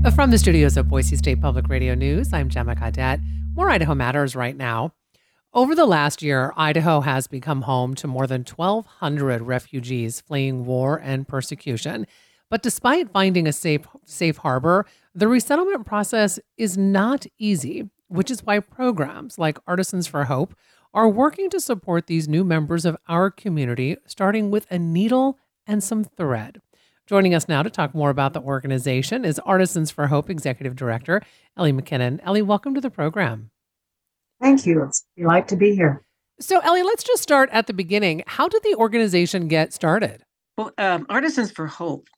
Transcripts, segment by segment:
From the studios of Boise State Public Radio News, I'm Gemma Cadet. More Idaho Matters right now. Over the last year, Idaho has become home to more than 1,200 refugees fleeing war and persecution. But despite finding a safe harbor, the resettlement process is not easy, which is why programs like Artisans for Hope are working to support these new members of our community, starting with a needle and some thread. Joining us now to talk more about the organization is Artisans for Hope Executive Director Ellie McKinnon. Ellie, welcome to the program. Thank you. It's a delight to be here. So, Ellie, let's just start at the beginning. How did the organization get started? Well, Artisans for Hope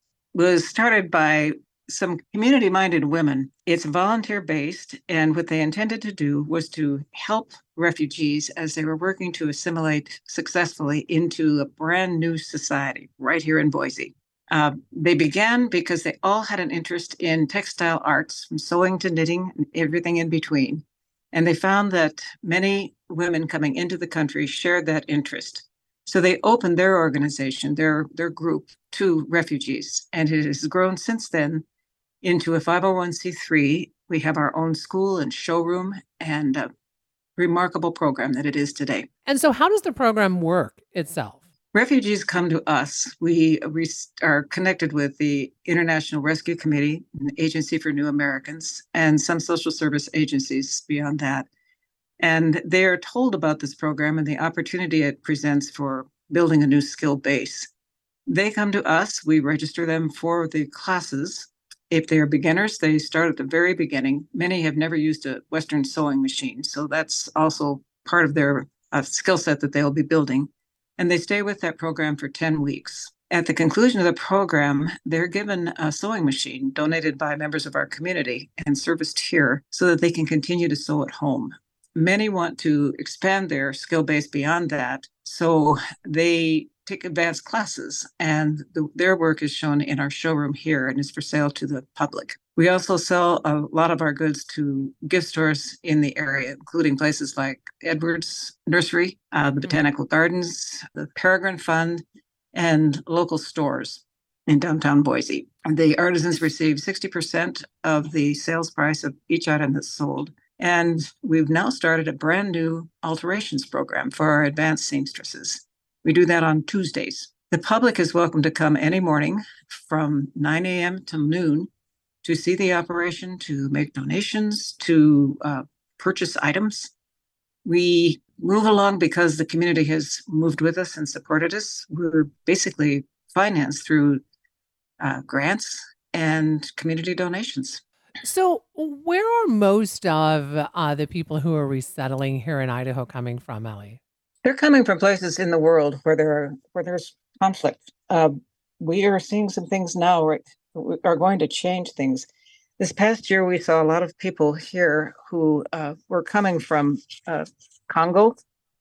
was started by some community-minded women. It's volunteer-based, and what they intended to do was to help refugees as they were working to assimilate successfully into a brand new society right here in Boise. They began because they all had an interest in textile arts, from sewing to knitting and everything in between. And they found that many women coming into the country shared that interest. So they opened their organization, their group, to refugees. And it has grown since then into a 501c3. We have our own school and showroom and a remarkable program that it is today. And so how does the program work itself? Refugees come to us. We are connected with the International Rescue Committee, an Agency for New Americans, and some social service agencies beyond that. And they are told about this program and the opportunity it presents for building a new skill base. They come to us. We register them for the classes. If they are beginners, they start at the very beginning. Many have never used a Western sewing machine, so that's also part of their skill set that they'll be building. And they stay with that program for 10 weeks. At the conclusion of the program, they're given a sewing machine donated by members of our community and serviced here so that they can continue to sew at home. Many want to expand their skill base beyond that, so they take advanced classes, and their work is shown in our showroom here and is for sale to the public. We also sell a lot of our goods to gift stores in the area, including places like Edwards Nursery, the Botanical Gardens, the Peregrine Fund, and local stores in downtown Boise. And the artisans receive 60% of the sales price of each item that's sold. And we've now started a brand new alterations program for our advanced seamstresses. We do that on Tuesdays. The public is welcome to come any morning from 9 a.m. till noon to see the operation, to make donations, to purchase items. We move along because the community has moved with us and supported us. We're basically financed through grants and community donations. So where are most of the people who are resettling here in Idaho coming from, Ellie? They're coming from places in the world where there's conflict. We are seeing some things now are going to change things. This past year, we saw a lot of people here who were coming from Congo,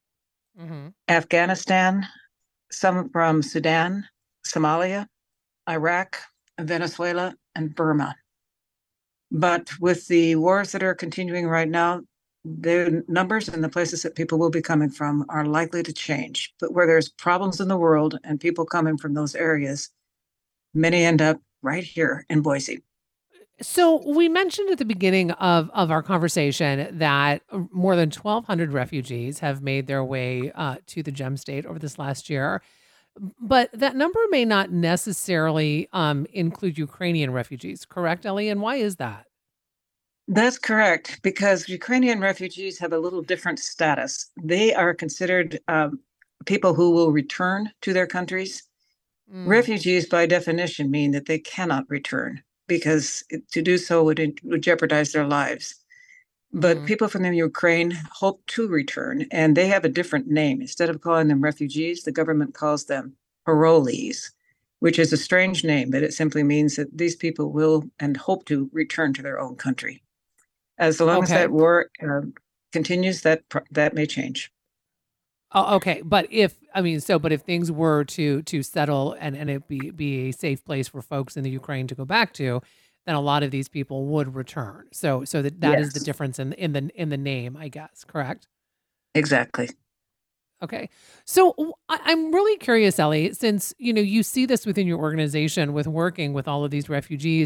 Afghanistan, some from Sudan, Somalia, Iraq, Venezuela, and Burma. But with the wars that are continuing right now, the numbers and the places that people will be coming from are likely to change. But where there's problems in the world and people coming from those areas, many end up right here in Boise. So we mentioned at the beginning of our conversation that more than 1,200 refugees have made their way to the Gem State over this last year. But that number may not necessarily include Ukrainian refugees, correct, Ellie? And why is that? That's correct, because Ukrainian refugees have a little different status. They are considered people who will return to their countries. Refugees, by definition, mean that they cannot return because to do so would jeopardize their lives. But people from the Ukraine hope to return, and they have a different name. Instead of calling them refugees, the government calls them parolees, which is a strange name, but it simply means that these people will and hope to return to their own country. As long as that war continues, that may change. Oh, okay. But if things were to settle and it be a safe place for folks in the Ukraine to go back to, then a lot of these people would return. So that Yes. is the difference in the name, I guess. Correct? Exactly. Okay. So I'm really curious, Ellie, since you see this within your organization with working with all of these refugees.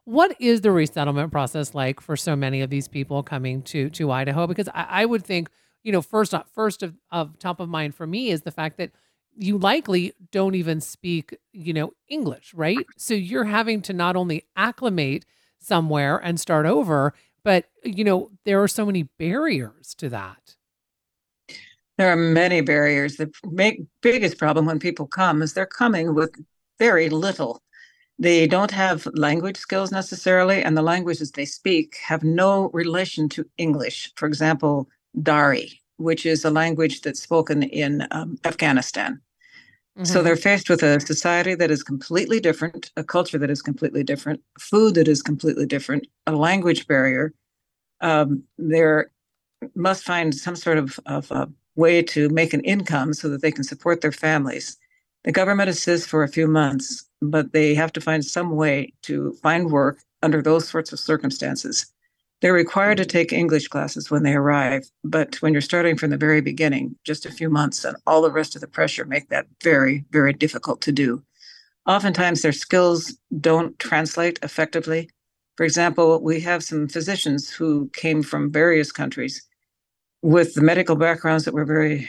what is the resettlement process like for so many of these people coming to Idaho? Because I would think, first of top of mind for me is the fact that you likely don't even speak, English, right? So you're having to not only acclimate somewhere and start over, but there are so many barriers to that. There are many barriers. The biggest problem when people come is they're coming with very little. They don't have language skills necessarily, and the languages they speak have no relation to English. For example, Dari, which is a language that's spoken in Afghanistan. So Hmm. they're faced with a society that is completely different, a culture that is completely different, food that is completely different, a language barrier. They must find some sort of a way to make an income so that they can support their families. The government assists for a few months, but they have to find some way to find work under those sorts of circumstances. They're required to take English classes when they arrive, but when you're starting from the very beginning, just a few months and all the rest of the pressure make that very, very difficult to do. Oftentimes, their skills don't translate effectively. For example, we have some physicians who came from various countries with the medical backgrounds that were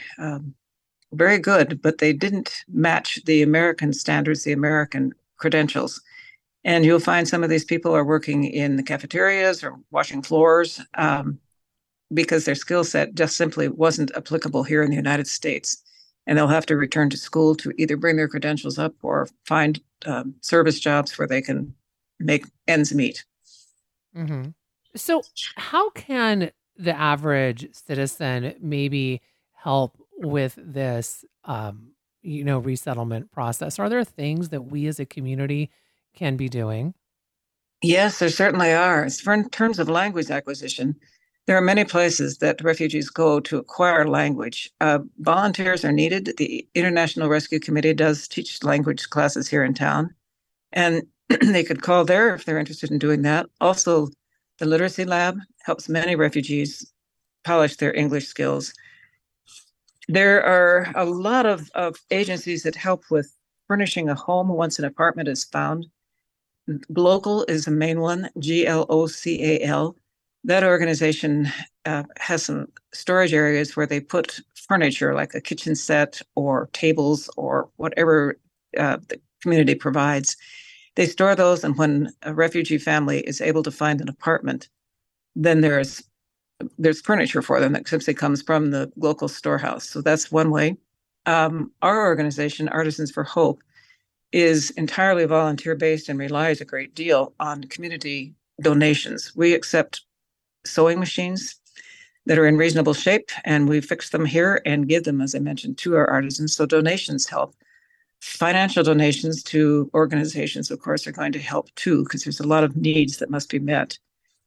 very good, but they didn't match the American standards, the American credentials. And you'll find some of these people are working in the cafeterias or washing floors because their skill set just simply wasn't applicable here in the United States. And they'll have to return to school to either bring their credentials up or find service jobs where they can make ends meet. Hmm. So, how can the average citizen maybe help with this, resettlement process? Are there things that we as a community can be doing? Yes, there certainly are. In terms of language acquisition, there are many places that refugees go to acquire language. Volunteers are needed. The International Rescue Committee does teach language classes here in town, and they could call there if they're interested in doing that. Also, the Literacy Lab helps many refugees polish their English skills. There are a lot of agencies that help with furnishing a home once an apartment is found. Glocal is the main one, GLOCAL. That organization has some storage areas where they put furniture like a kitchen set or tables or whatever the community provides. They store those, and when a refugee family is able to find an apartment, then there's furniture for them that simply comes from the local storehouse. So that's one way. Our organization, Artisans for Hope, is entirely volunteer based and relies a great deal on community donations. We accept sewing machines that are in reasonable shape, and we fix them here and give them, as I mentioned, to our artisans. So donations help. Financial donations to organizations, of course, are going to help too, because there's a lot of needs that must be met.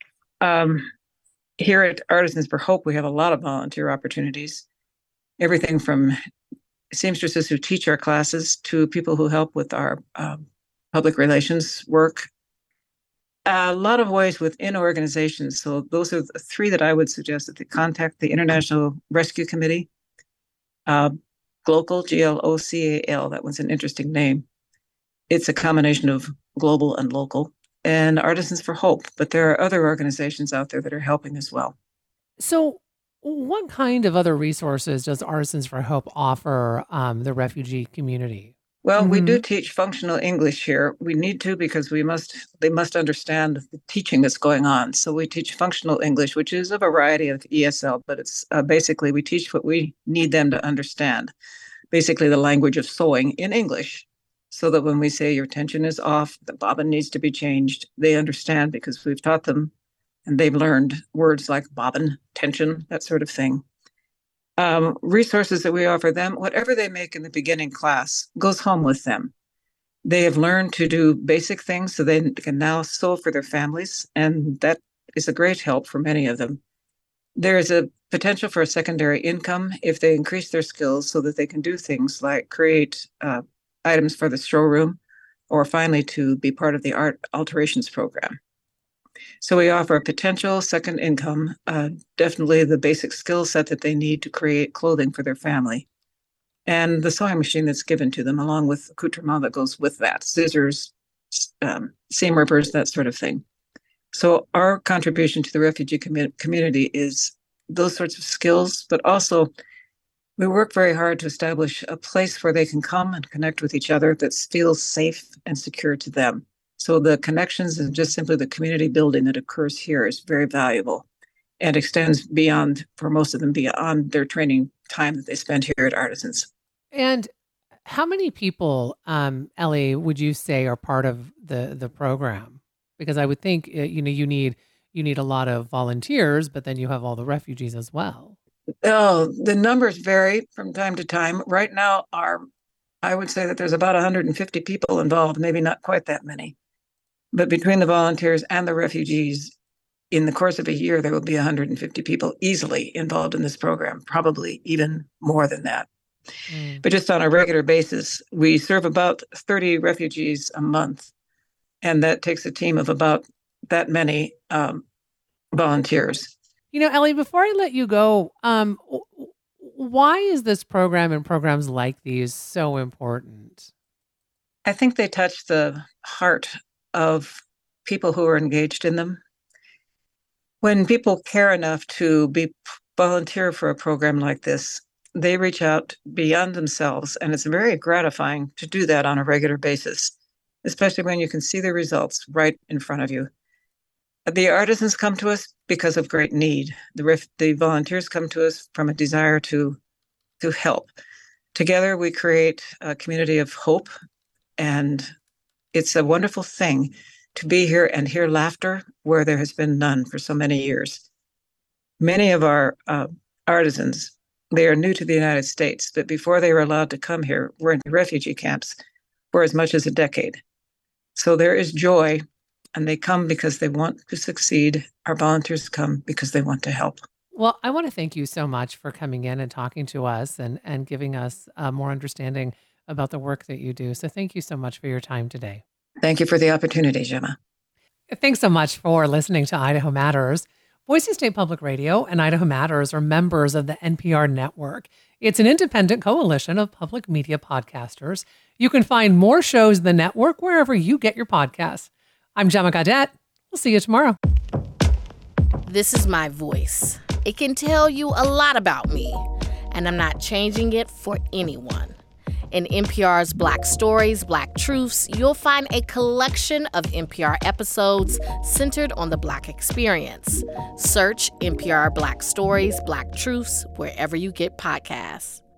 Here at Artisans for Hope, we have a lot of volunteer opportunities, everything from seamstresses who teach our classes to people who help with our public relations work. A lot of ways within organizations. So those are the three that I would suggest that they contact the International Rescue Committee. Glocal, GLOCAL, that one's an interesting name. It's a combination of global and local, and Artisans for Hope. But there are other organizations out there that are helping as well. So, what kind of other resources does Artisans for Hope offer the refugee community? Well, we do Hmm. teach functional English here. We need to because they must understand the teaching that's going on. So we teach functional English, which is a variety of ESL, but it's basically we teach what we need them to understand. Basically, the language of sewing in English, so that when we say your tension is off, the bobbin needs to be changed, they understand because we've taught them and they've learned words like bobbin, tension, that sort of thing. Resources that we offer them, whatever they make in the beginning class goes home with them. They have learned to do basic things so they can now sew for their families, and that is a great help for many of them. There is a potential for a secondary income if they increase their skills so that they can do things like create items for the showroom or finally to be part of the art alterations program. So we offer a potential second income, definitely the basic skill set that they need to create clothing for their family, and the sewing machine that's given to them, along with accoutrement that goes with that, scissors, seam rippers, that sort of thing. So our contribution to the refugee community is those sorts of skills, but also we work very hard to establish a place where they can come and connect with each other that feels safe and secure to them. So the connections and just simply the community building that occurs here is very valuable and extends beyond, for most of them, beyond their training time that they spend here at Artisans. And how many people, Ellie, would you say are part of the program? Because I would think you need a lot of volunteers, but then you have all the refugees as well. Oh, the numbers vary from time to time. Right now, I would say that there's about 150 people involved, maybe not quite that many. But between the volunteers and the refugees, in the course of a year, there will be 150 people easily involved in this program, probably even more than that. But just on a regular basis, we serve about 30 refugees a month, and that takes a team of about that many volunteers. Ellie, before I let you go, why is this program and programs like these so important? I think they touch the heart of people who are engaged in them. When people care enough to volunteer for a program like this, they reach out beyond themselves, and it's very gratifying to do that on a regular basis, especially when you can see the results right in front of you. The artisans come to us because of great need. The volunteers come to us from a desire to help. Together, we create a community of hope, and it's a wonderful thing to be here and hear laughter where there has been none for so many years. Many of our artisans, they are new to the United States, but before they were allowed to come here, were in refugee camps for as much as a decade. So there is joy, and they come because they want to succeed. Our volunteers come because they want to help. Well, I want to thank you so much for coming in and talking to us and giving us more understanding about the work that you do. So thank you so much for your time today. Thank you for the opportunity, Gemma. Thanks so much for listening to Idaho Matters. Boise State Public Radio and Idaho Matters are members of the NPR network. It's an independent coalition of public media podcasters. You can find more shows in the network wherever you get your podcasts. I'm Gemma Gaudette. We'll see you tomorrow. This is my voice. It can tell you a lot about me, and I'm not changing it for anyone. In NPR's Black Stories, Black Truths, you'll find a collection of NPR episodes centered on the Black experience. Search NPR Black Stories, Black Truths wherever you get podcasts.